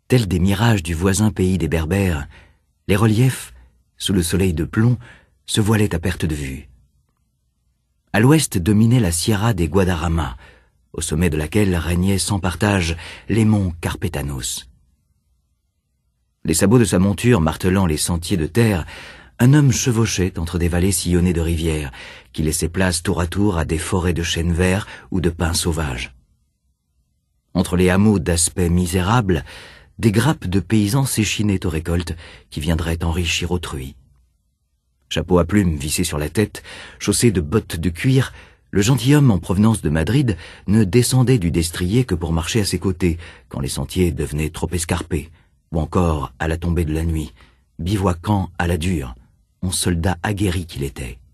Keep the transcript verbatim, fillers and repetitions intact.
Tels des mirages du voisin pays des Berbères, les reliefs, sous le soleil de plomb, se voilaient à perte de vue. À l'ouest dominait la Sierra des Guadarrama, au sommet de laquelle régnaient sans partage les monts Carpetanos. Les sabots de sa monture martelant les sentiers de terre, un homme chevauchait entre des vallées sillonnées de rivières, qui laissaient place tour à tour à des forêts de chênes verts ou de pins sauvages. Entre les hameaux d'aspect misérable, des grappes de paysans s'échinaient aux récoltes qui viendraient enrichir autrui. Chapeau à plumes vissé sur la tête, chaussé de bottes de cuir, le gentilhomme en provenance de Madrid ne descendait du destrier que pour marcher à ses côtés, quand les sentiers devenaient trop escarpés, ou encore à la tombée de la nuit, bivouaquant à la dure, en soldat aguerri qu'il était.